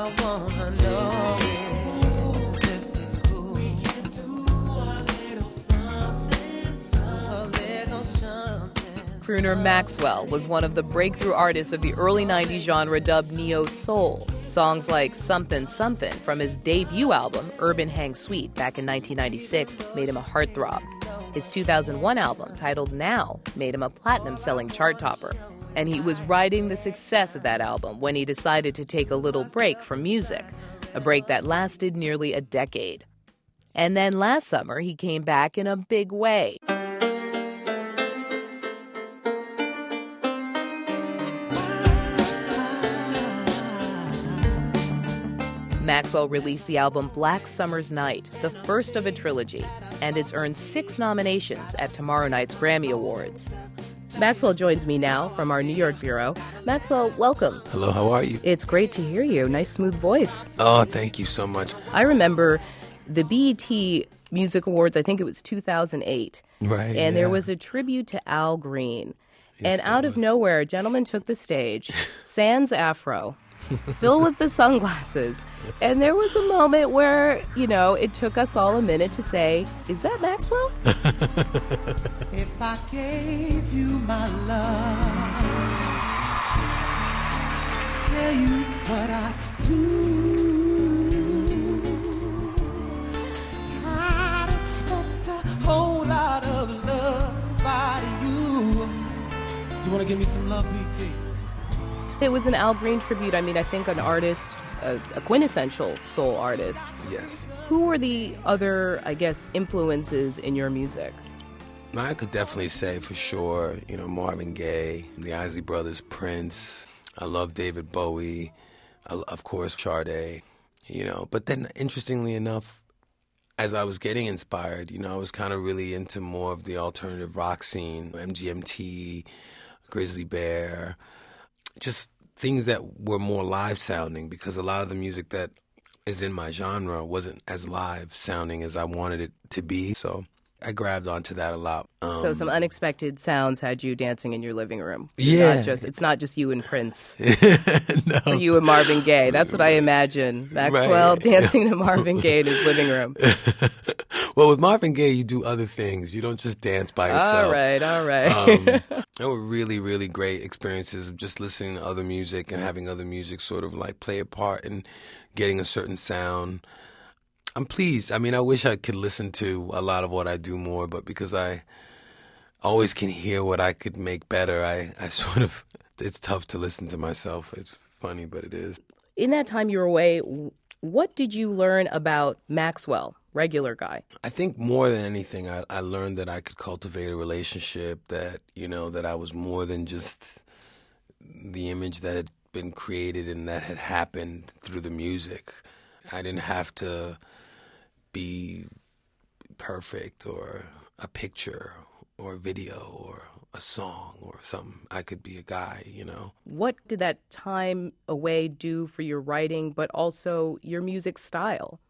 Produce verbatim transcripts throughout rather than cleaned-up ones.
I wanna know is if it's cool. We can do a little something, a little something. Crooner Maxwell was one of the breakthrough artists of the early nineties genre dubbed neo-soul. Songs like Something Something from his debut album, Urban Hang Suite, back in nineteen ninety-six, made him a heartthrob. His two thousand one album, titled Now, made him a platinum-selling chart topper. And he was riding the success of that album when he decided to take a little break from music, a break that lasted nearly a decade. And then last summer, he came back in a big way. Maxwell released the album Black Summer's Night, the first of a trilogy, and it's earned six nominations at tomorrow night's Grammy Awards. Maxwell joins me now from our New York bureau. Maxwell, welcome. Hello, how are you? It's great to hear you. Nice, smooth voice. Oh, thank you so much. I remember the B E T Music Awards, I think it was two thousand eight. Right, And yeah. there was a tribute to Al Green. Yes, and out there of was. nowhere, a gentleman took the stage, sans afro, still with the sunglasses. And there was a moment where, you know, it took us all a minute to say, is that Maxwell? If I gave you my love, tell you what I do, I'd expect a whole lot of love out of you. You want to give me some love, B T? It was an Al Green tribute. I mean, I think an artist, a, a quintessential soul artist. Yes. Who were the other, I guess, influences in your music? I could definitely say for sure, you know, Marvin Gaye, the Isley Brothers, Prince. I love David Bowie. I, of course, Sade, you know. But then, interestingly enough, as I was getting inspired, you know, I was kind of really into more of the alternative rock scene, M G M T, Grizzly Bear, just things that were more live sounding, because a lot of the music that is in my genre wasn't as live sounding as I wanted it to be. So I grabbed onto that a lot. Um, So some unexpected sounds had you dancing in your living room. Yeah. Not just, it's not just you and Prince. no. Or you and Marvin Gaye. That's what I imagine. Maxwell Right. dancing to Marvin Gaye in his living room. Well, with Marvin Gaye, you do other things. You don't just dance by yourself. All right, all right. um, there were really, really great experiences of just listening to other music and having other music sort of like play a part in getting a certain sound. I'm pleased. I mean, I wish I could listen to a lot of what I do more, but because I always can hear what I could make better, I, I sort of, it's tough to listen to myself. It's funny, but it is. In that time you were away, what did you learn about Maxwell, regular guy? I think more than anything, I, I learned that I could cultivate a relationship, that, you know, that I was more than just the image that had been created and that had happened through the music. I didn't have to be perfect or a picture or a video or a song or something. I could be a guy, you know. What did that time away do for your writing, but also your music style?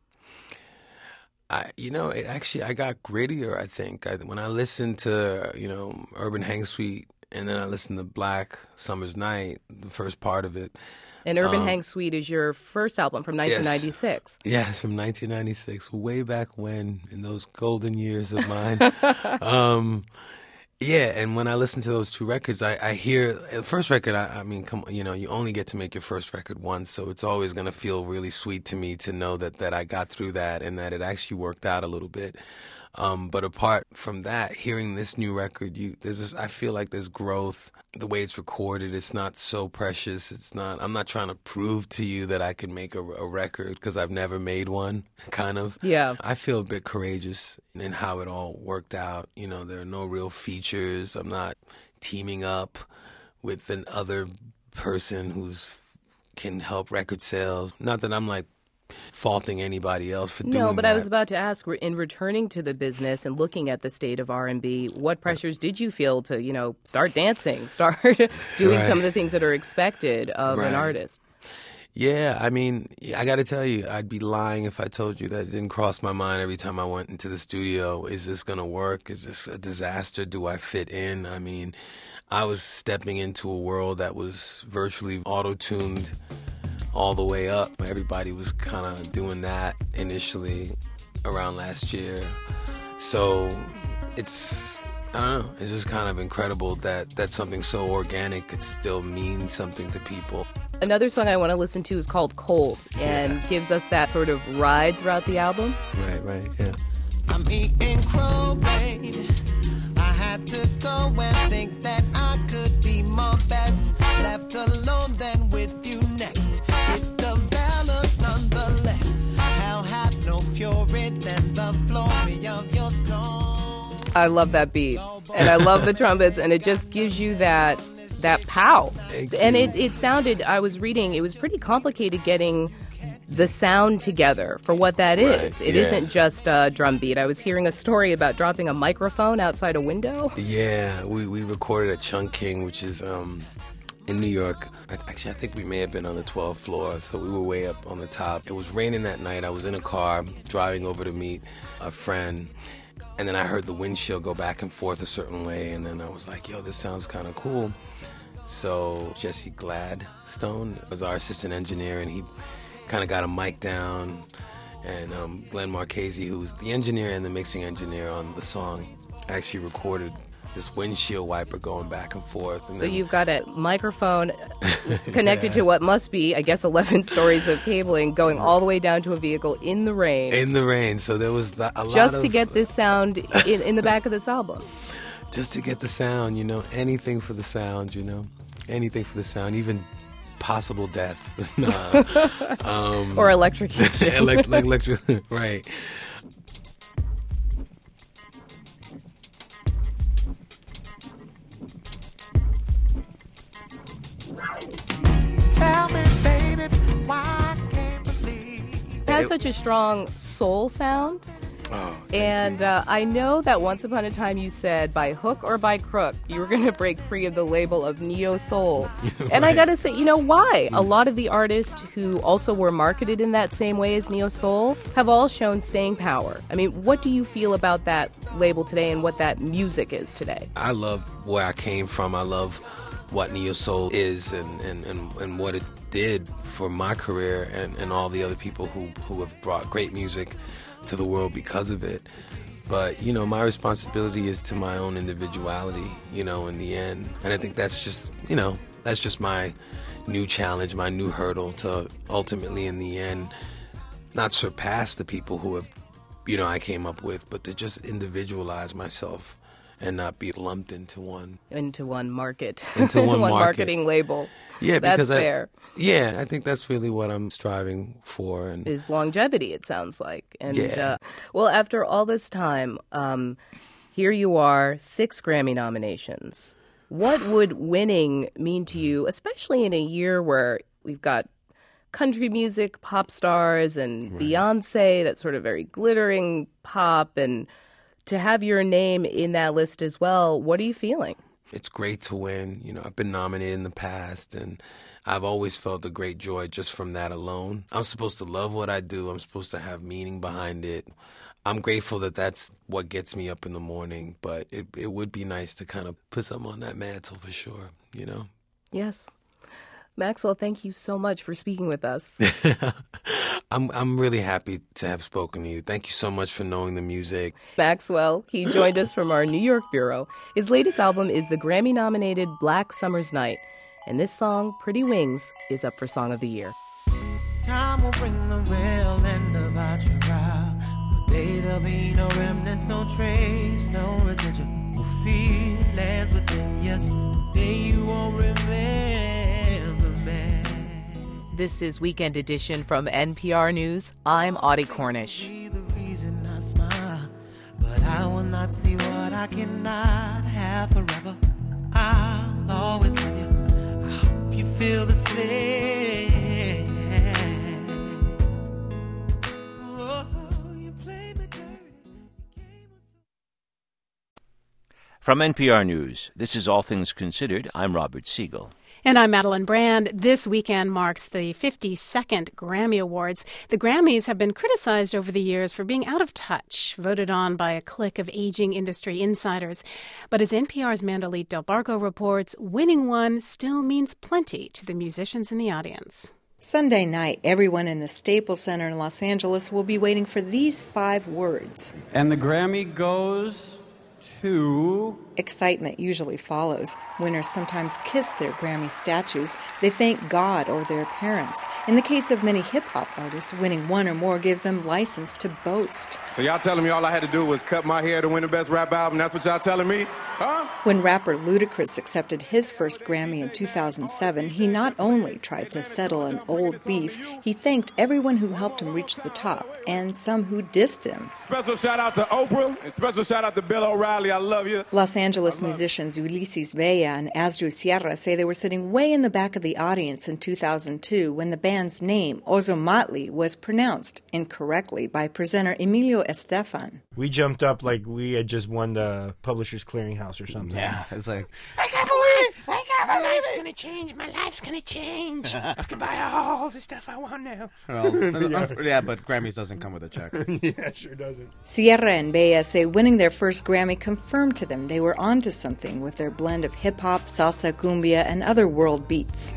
I, you know, it actually, I got grittier, I think. I, when I listened to, you know, Urban Hang Suite, and then I listened to Black Summer's Night, the first part of it. And Urban Um, Hang Suite is your first album from nineteen ninety-six. Yes, yes, from nineteen ninety-six, way back when, in those golden years of mine. um, yeah, and when I listen to those two records, I, I hear, the first record, I, I mean, come on, you know, you only get to make your first record once, so it's always going to feel really sweet to me to know that, that I got through that and that it actually worked out a little bit. Um, but apart from that, hearing this new record, you there's this, I feel like there's growth. The way it's recorded, it's not so precious. It's not. I'm not trying to prove to you that I can make a, a record because I've never made one. Kind of. Yeah. I feel a bit courageous in how it all worked out. You know, there are no real features. I'm not teaming up with an other person who's can help record sales. Not that I'm like faulting anybody else for doing that. No, but I was about to ask, in returning to the business and looking at the state of R and B, what pressures did you feel to, you know, start dancing, start doing Right. some of the things that are expected of Right. an artist? Yeah, I mean, I got to tell you, I'd be lying if I told you that it didn't cross my mind every time I went into the studio. Is this going to work? Is this a disaster? Do I fit in? I mean, I was stepping into a world that was virtually auto-tuned all the way up. Everybody was kind of doing that initially around last year. So it's, I don't know, it's just kind of incredible that, that something so organic could still mean something to people. Another song I want to listen to is called Cold, and Yeah. gives us that sort of ride throughout the album. Right, right, yeah. I'm eating crow, baby. I had to go and think that I could be my best. Left alone, then with you next. It develops nonetheless. Hell had no fury than the glory of your snow. I love that beat, and I love the trumpets, and it just gives you that that pow. Thank And you. it, it sounded, I was reading, it was pretty complicated getting the sound together for what that Right, is. It yeah. isn't just a drum beat. I was hearing a story about dropping a microphone outside a window. Yeah, we, we recorded at Chungking, which is um, in New York. I, actually, I think we may have been on the twelfth floor, so we were way up on the top. It was raining that night. I was in a car driving over to meet a friend, and then I heard the windshield go back and forth a certain way, and then I was like, yo, this sounds kind of cool. So Jesse Gladstone was our assistant engineer, and he kind of got a mic down, and um, Glenn Marchese, who's the engineer and the mixing engineer on the song, actually recorded this windshield wiper going back and forth. And So then, you've got a microphone connected to what must be, I guess, eleven stories of cabling going all the way down to a vehicle in the rain. in the rain, so there was the, a lot just of, to get this sound in, in the back of this album. just to get the sound, you know, anything for the sound, you know, anything for the sound, even possible death. Nah. um, Or electrocution. elect, like electric, right. Tell me, baby, why I can't believe. It has such a strong soul sound. Oh, And uh, I know that once upon a time you said, by hook or by crook, you were going to break free of the label of neo soul. And I Right. got to say, you know why? A lot of the artists who also were marketed in that same way as neo soul have all shown staying power. I mean, what do you feel about that label today and what that music is today? I love where I came from. I love what neo soul is and, and, and, and what it did for my career and, and all the other people who, who have brought great music to the world because of it. But, you know, my responsibility is to my own individuality, you know, in the end. And I think that's just, you know, that's just my new challenge, my new hurdle to ultimately, in the end, not surpass the people who have, you know, I came up with, but to just individualize myself and not be lumped into one. Into one market. Into one market. marketing label. Yeah, That's because I, fair. yeah, I think that's really what I'm striving for. And Is longevity, it sounds like. And Yeah. uh, well, after all this time, um, here you are, six Grammy nominations. What would winning mean to you, especially in a year where we've got country music, pop stars, and Beyonce, that sort of very glittering pop, and to have your name in that list as well, what are you feeling? it's great to win. You know, I've been nominated in the past, and I've always felt a great joy just from that alone. I'm supposed to love what I do. I'm supposed to have meaning behind it. I'm grateful that that's what gets me up in the morning, but it it would be nice to kind of put something on that mantle for sure, you know? Yes. Maxwell, thank you so much for speaking with us. I'm I'm really happy to have spoken to you. Thank you so much for knowing the music. Maxwell, he joined us from our New York bureau. His latest album is the Grammy-nominated Black Summer's Night, and this song, Pretty Wings, is up for Song of the Year. Time will bring the real end of our trial. One day there'll be no remnants, no trace, no residual feelings within you. One day you won't remember me. This is Weekend Edition from N P R News. I'm Audie Cornish. See the reason I smile, but I will not see what I cannot have forever. I'll always love you. I hope you feel the same. Oh, you played me dirty. You came From N P R News, this is All Things Considered. I'm Robert Siegel. And I'm Madeline Brand. This weekend marks the fifty-second Grammy Awards. The Grammys have been criticized over the years for being out of touch, voted on by a clique of aging industry insiders. But as N P R's Mandalit Del Barco reports, winning one still means plenty to the musicians in the audience. Sunday night, everyone in the Staples Center in Los Angeles will be waiting for these five words. And the Grammy goes to... Excitement usually follows. Winners sometimes kiss their Grammy statues. They thank God or their parents. In the case of many hip-hop artists, winning one or more gives them license to boast. So y'all telling me all I had to do was cut my hair to win the best rap album? That's what y'all telling me? Huh? When rapper Ludacris accepted his first Grammy in two thousand seven, he not only tried to settle an old beef, he thanked everyone who helped him reach the top, and some who dissed him. Special shout out to Oprah, and special shout out to Bill O'Reilly. I love you. Los Angeles musicians Ulises Villa and Asdru Sierra say they were sitting way in the back of the audience in two thousand two when the band's name, Ozomatli, was pronounced incorrectly by presenter Emilio Estefan. We jumped up like we had just won the Publishers Clearinghouse or something. Yeah, it's like, I can't believe it! I can't believe it! My life's gonna change. My life's gonna change. I can buy all the stuff I want now. Well, yeah. yeah, but Grammys doesn't come with a check. Yeah, it sure doesn't. Sierra and Villa say winning their first Grammy confirmed to them they were onto something with their blend of hip-hop, salsa, cumbia, and other world beats.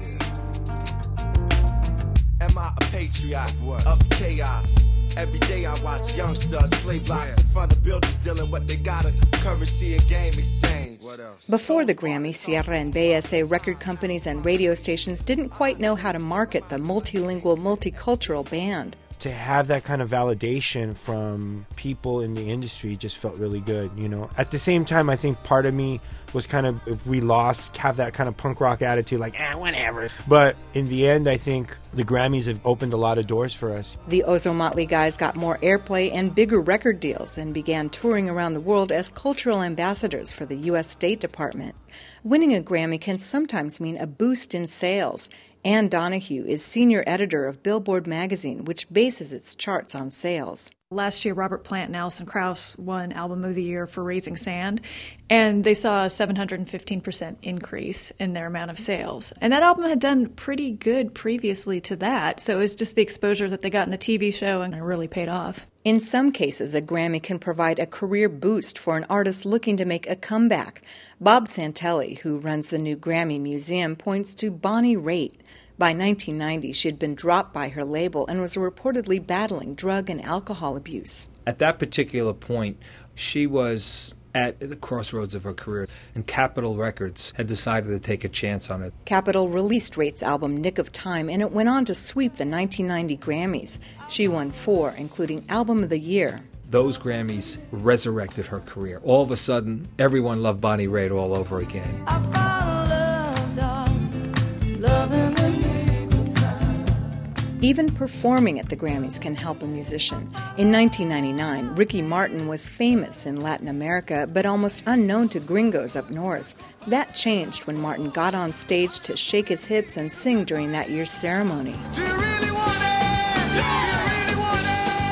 Am I a patriot of chaos? Every day I watch youngsters play blocks in front of buildings dealing what they got a currency and game exchange. Before the Grammy, Sierra and Villa say record companies and radio stations didn't quite know how to market the multilingual, multicultural band. To have that kind of validation from people in the industry just felt really good, you know. At the same time, I think part of me was kind of, if we lost, have that kind of punk rock attitude, like, ah, whatever. But in the end, I think the Grammys have opened a lot of doors for us. The Ozomatli guys got more airplay and bigger record deals and began touring around the world as cultural ambassadors for the U S State Department. Winning a Grammy can sometimes mean a boost in sales. Ann Donahue is senior editor of Billboard magazine, which bases its charts on sales. Last year, Robert Plant and Alison Krauss won Album of the Year for Raising Sand, and they saw a seven hundred fifteen percent increase in their amount of sales. And that album had done pretty good previously to that, so it was just the exposure that they got in the T V show, and it really paid off. In some cases, a Grammy can provide a career boost for an artist looking to make a comeback. Bob Santelli, who runs the new Grammy Museum, points to Bonnie Raitt. By nineteen ninety, she had been dropped by her label and was reportedly battling drug and alcohol abuse. At that particular point, she was at the crossroads of her career, and Capitol Records had decided to take a chance on it. Capitol released Raitt's album Nick of Time, and it went on to sweep the nineteen ninety Grammys. She won four, including Album of the Year. Those Grammys resurrected her career. All of a sudden, everyone loved Bonnie Raitt all over again. I found love, darling, love in the nick of time. Even performing at the Grammys can help a musician. In nineteen ninety-nine, Ricky Martin was famous in Latin America, but almost unknown to gringos up north. That changed when Martin got on stage to shake his hips and sing during that year's ceremony. Do you really want it? Yeah! Do you really want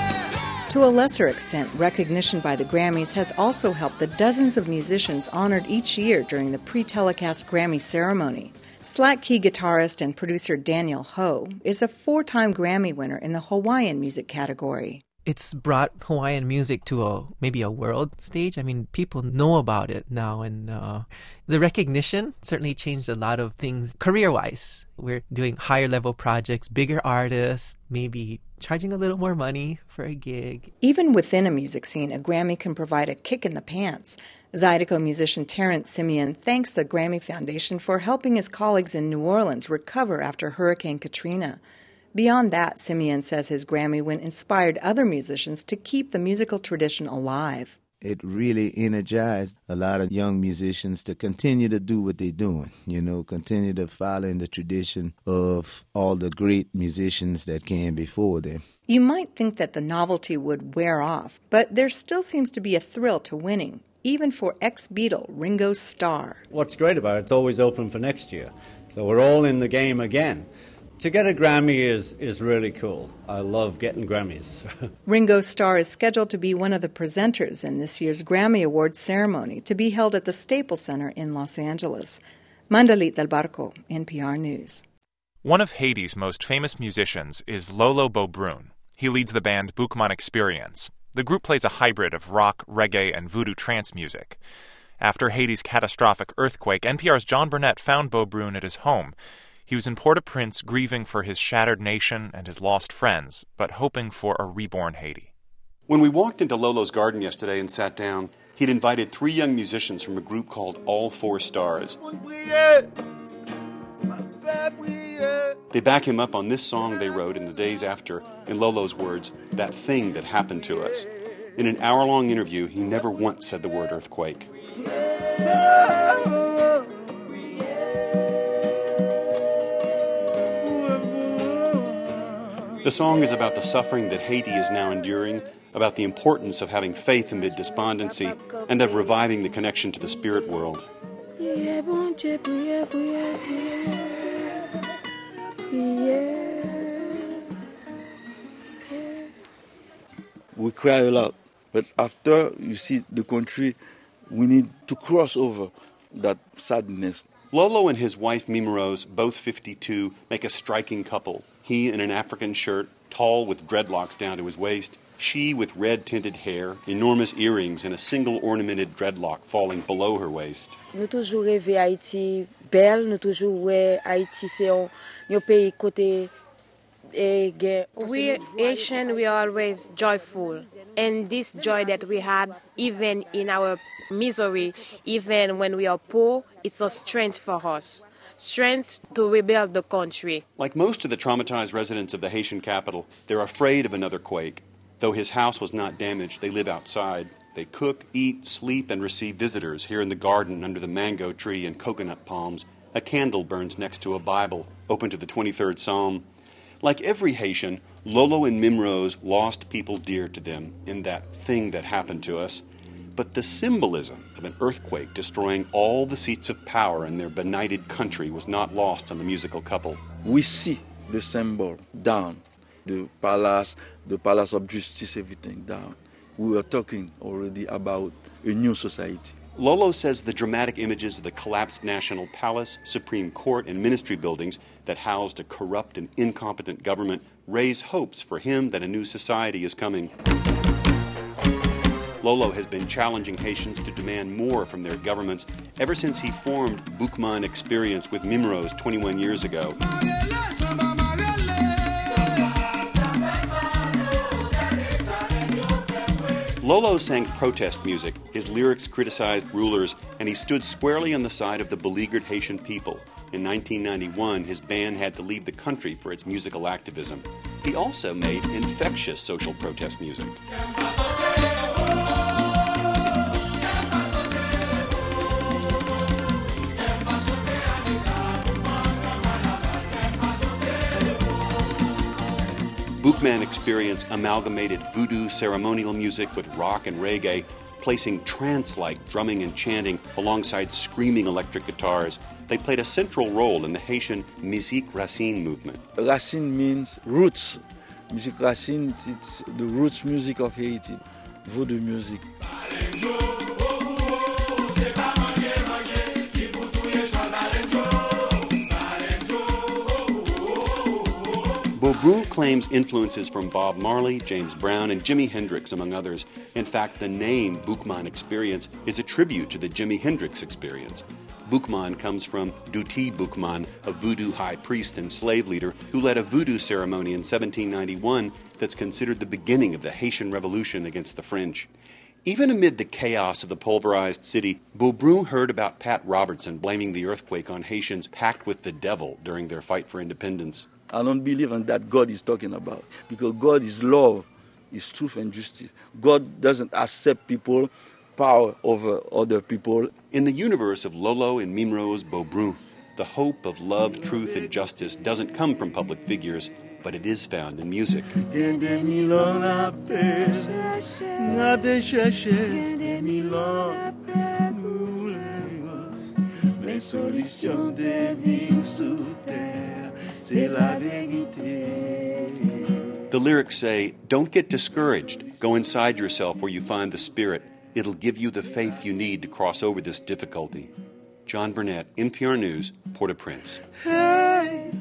it? To a lesser extent, recognition by the Grammys has also helped the dozens of musicians honored each year during the pre-telecast Grammy ceremony. Slack Key guitarist and producer Daniel Ho is a four-time Grammy winner in the Hawaiian music category. It's brought Hawaiian music to a maybe a world stage. I mean, people know about it now, and uh, the recognition certainly changed a lot of things career-wise. We're doing higher-level projects, bigger artists, maybe charging a little more money for a gig. Even within a music scene, a Grammy can provide a kick in the pants. Zydeco musician Terrence Simeon thanks the Grammy Foundation for helping his colleagues in New Orleans recover after Hurricane Katrina. Beyond that, Simeon says his Grammy win inspired other musicians to keep the musical tradition alive. It really energized a lot of young musicians to continue to do what they're doing, you know, continue to follow in the tradition of all the great musicians that came before them. You might think that the novelty would wear off, but there still seems to be a thrill to winning, even for ex-Beatle Ringo Starr. What's great about it, it's always open for next year, so we're all in the game again. To get a Grammy is, is really cool. I love getting Grammys. Ringo Starr is scheduled to be one of the presenters in this year's Grammy Awards ceremony to be held at the Staples Center in Los Angeles. Mandalit Del Barco, N P R News. One of Haiti's most famous musicians is Lolo Beaubrun. He leads the band Boukman Experience. The group plays a hybrid of rock, reggae, and voodoo trance music. After Haiti's catastrophic earthquake, N P R's John Burnett found Beaubrun at his home. He was in Port-au-Prince grieving for his shattered nation and his lost friends, but hoping for a reborn Haiti. When we walked into Lolo's garden yesterday and sat down, he'd invited three young musicians from a group called All Four Stars. They back him up on this song they wrote in the days after, in Lolo's words, that thing that happened to us. In an hour-long interview, he never once said the word earthquake. The song is about the suffering that Haiti is now enduring, about the importance of having faith amid despondency, and of reviving the connection to the spirit world. We cry a lot, but after you see the country, we need to cross over that sadness. Lolo and his wife Mima Rose, both fifty-two, make a striking couple. He in an African shirt, tall with dreadlocks down to his waist. She with red-tinted hair, enormous earrings, and a single ornamented dreadlock falling below her waist. Nous toujours rêvé Haïti belle, nous toujours ouais Haïti c'est un un pays côté. We Asian, we are always joyful, and this joy that we had, even in our misery, even when we are poor, it's a strength for us, strength to rebuild the country. Like most of the traumatized residents of the Haitian capital, they're afraid of another quake. Though his house was not damaged, they live outside. They cook, eat, sleep, and receive visitors here in the garden under the mango tree and coconut palms. A candle burns next to a Bible, open to the twenty-third Psalm. Like every Haitian, Lolo and Mima Rose lost people dear to them in that thing that happened to us. But the symbolism of an earthquake destroying all the seats of power in their benighted country was not lost on the musical couple. We see the symbol down, the palace, the palace of justice, everything down. We were talking already about a new society. Lolo says the dramatic images of the collapsed National Palace, Supreme Court, and ministry buildings that housed a corrupt and incompetent government raise hopes for him that a new society is coming. Lolo has been challenging Haitians to demand more from their governments ever since he formed Boukman Experience with Mima Rose twenty-one years ago. Lolo sang protest music, his lyrics criticized rulers, and he stood squarely on the side of the beleaguered Haitian people. In nineteen ninety-one, his band had to leave the country for its musical activism. He also made infectious social protest music. Boukman Experience amalgamated voodoo ceremonial music with rock and reggae, placing trance-like drumming and chanting alongside screaming electric guitars. They played a central role in the Haitian Musique Racine movement. Racine means roots. Musique Racine, it's the roots music of Haiti, voodoo music. Beaubrun claims influences from Bob Marley, James Brown, and Jimi Hendrix, among others. In fact, the name Boukman Experience is a tribute to the Jimi Hendrix experience. Boukman comes from Duti Boukman, a voodoo high priest and slave leader who led a voodoo ceremony in seventeen ninety-one that's considered the beginning of the Haitian Revolution against the French. Even amid the chaos of the pulverized city, Beaubrun heard about Pat Robertson blaming the earthquake on Haitians packed with the devil during their fight for independence. I don't believe in that God is talking about, because God is love, is truth and justice. God doesn't accept people power over other people. In the universe of Lolo and Mima Rose Beaubrun, the hope of love, truth, and justice doesn't come from public figures, but it is found in music. The lyrics say, "Don't get discouraged. Go inside yourself where you find the Spirit. It'll give you the faith you need to cross over this difficulty." John Burnett, N P R News, Port-au-Prince. Hey,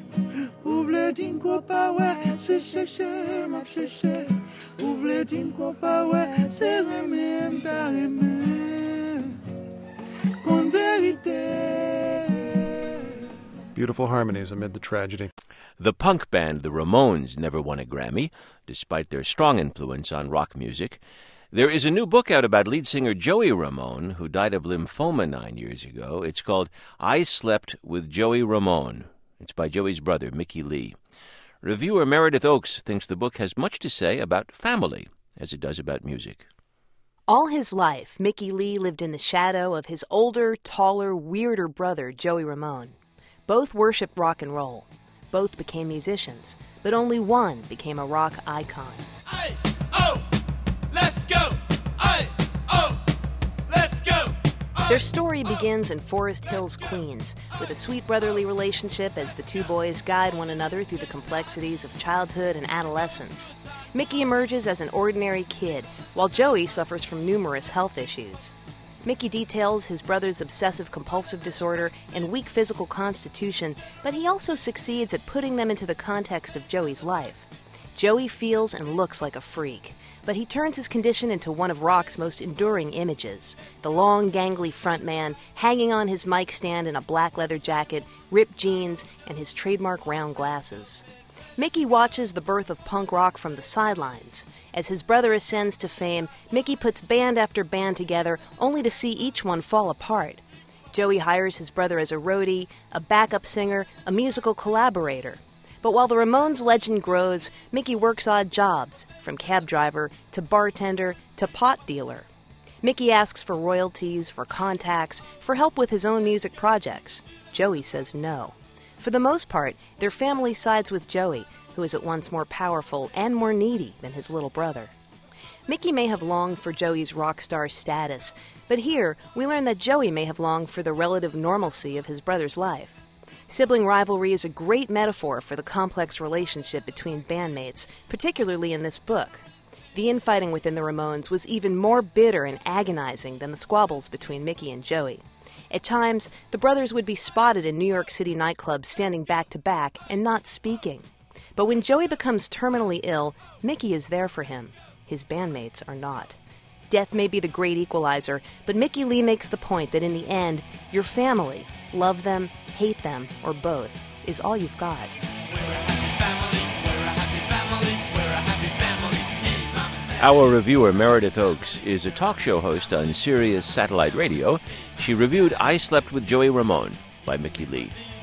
beautiful harmonies amid the tragedy. The punk band The Ramones never won a Grammy, despite their strong influence on rock music. There is a new book out about lead singer Joey Ramone, who died of lymphoma nine years ago. It's called I Slept with Joey Ramone. It's by Joey's brother, Mickey Lee. Reviewer Meredith Oakes thinks the book has much to say about family, as it does about music. All his life, Mickey Lee lived in the shadow of his older, taller, weirder brother, Joey Ramone. Both worshiped rock and roll. Both became musicians, but only one became a rock icon. Aye, oh, let's go! Aye, oh, let's go! Their story begins in Forest Hills, Queens, with a sweet brotherly relationship as the two boys guide one another through the complexities of childhood and adolescence. Mickey emerges as an ordinary kid, while Joey suffers from numerous health issues. Mickey details his brother's obsessive-compulsive disorder and weak physical constitution, but he also succeeds at putting them into the context of Joey's life. Joey feels and looks like a freak, but he turns his condition into one of rock's most enduring images. The long, gangly frontman, hanging on his mic stand in a black leather jacket, ripped jeans, and his trademark round glasses. Mickey watches the birth of punk rock from the sidelines. As his brother ascends to fame, Mickey puts band after band together, only to see each one fall apart. Joey hires his brother as a roadie, a backup singer, a musical collaborator. But while the Ramones legend grows, Mickey works odd jobs, from cab driver to bartender to pot dealer. Mickey asks for royalties, for contacts, for help with his own music projects. Joey says no. For the most part, their family sides with Joey, who is at once more powerful and more needy than his little brother. Mickey may have longed for Joey's rock star status, but here we learn that Joey may have longed for the relative normalcy of his brother's life. Sibling rivalry is a great metaphor for the complex relationship between bandmates, particularly in this book. The infighting within the Ramones was even more bitter and agonizing than the squabbles between Mickey and Joey. At times, the brothers would be spotted in New York City nightclubs standing back to back and not speaking. But when Joey becomes terminally ill, Mickey is there for him. His bandmates are not. Death may be the great equalizer, but Mickey Lee makes the point that in the end, your family, love them, hate them, or both, is all you've got. Our reviewer, Meredith Oakes, is a talk show host on Sirius Satellite Radio. She reviewed I Slept with Joey Ramone by Mickey Lee.